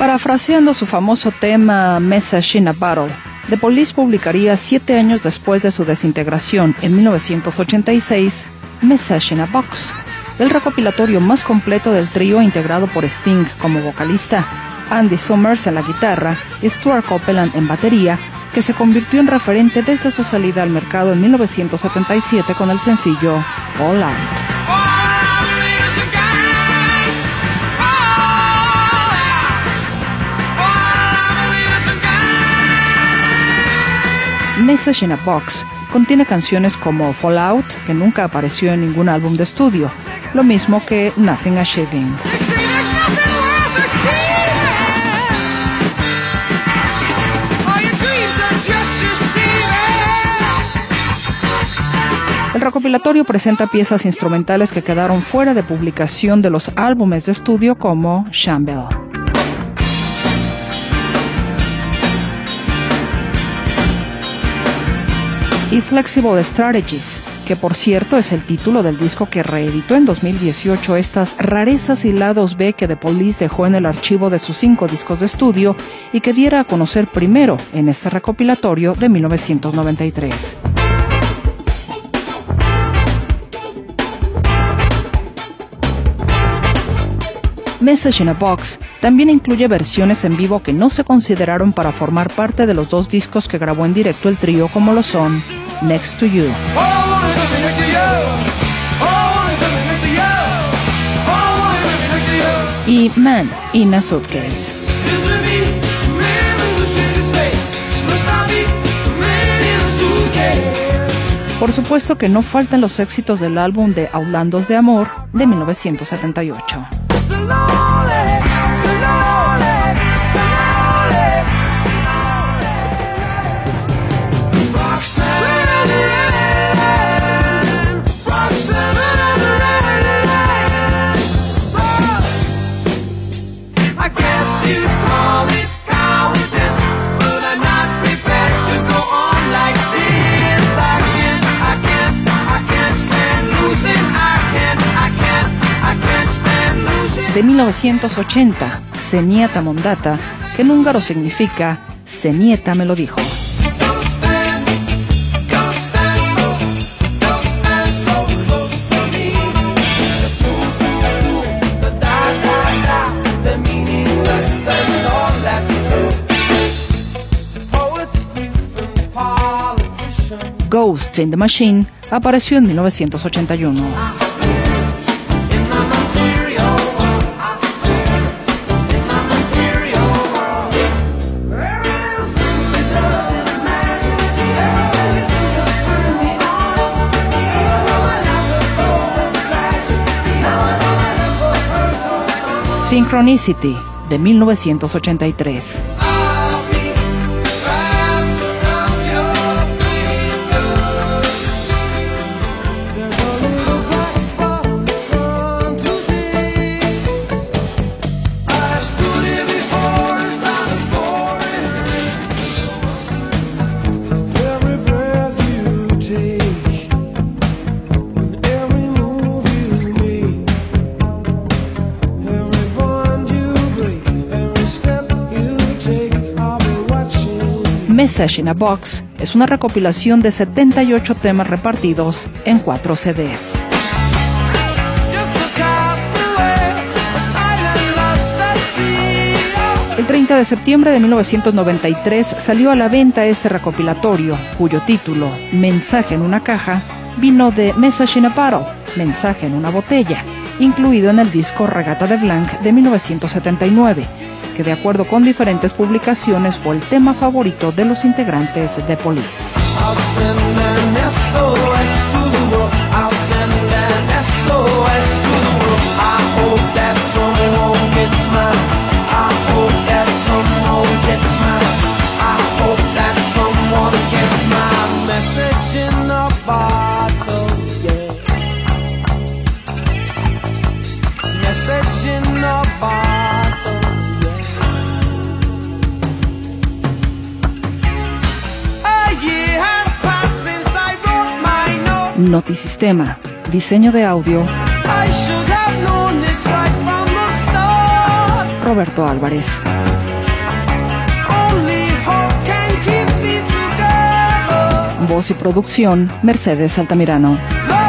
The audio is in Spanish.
Parafraseando su famoso tema Message in a Bottle, The Police publicaría 7 años después de su desintegración, en 1986, Message in a Box, el recopilatorio más completo del trío integrado por Sting como vocalista, Andy Summers en la guitarra y Stuart Copeland en batería, que se convirtió en referente desde su salida al mercado en 1977 con el sencillo Fall Out. Message in a Box contiene canciones como Fall Out, que nunca apareció en ningún álbum de estudio, lo mismo que Nothing Achieving. El recopilatorio presenta piezas instrumentales que quedaron fuera de publicación de los álbumes de estudio como Shamble. Y Flexible Strategies, que por cierto es el título del disco que reeditó en 2018 estas rarezas y lados B que The Police dejó en el archivo de sus 5 discos de estudio y que diera a conocer primero en este recopilatorio de 1993. Message in a Box también incluye versiones en vivo que no se consideraron para formar parte de los 2 discos que grabó en directo el trío, como lo son Next to You y Man in a Suitcase. Por supuesto que no faltan los éxitos del álbum de Outlandos de Amor de 1978. De 1980, Senieta Mondata, que en húngaro significa Senieta me lo dijo. Ghost in the Machine apareció en 1981. Synchronicity, de 1983. Message in a Box es una recopilación de 78 temas repartidos en 4 CDs. El 30 de septiembre de 1993 salió a la venta este recopilatorio, cuyo título, Mensaje en una caja, vino de Message in a Bottle, Mensaje en una botella, incluido en el disco Regata de Blanc de 1979, que de acuerdo con diferentes publicaciones fue el tema favorito de los integrantes de Police. Notisistema, diseño de audio, Roberto Álvarez. Voz y producción, Mercedes Altamirano.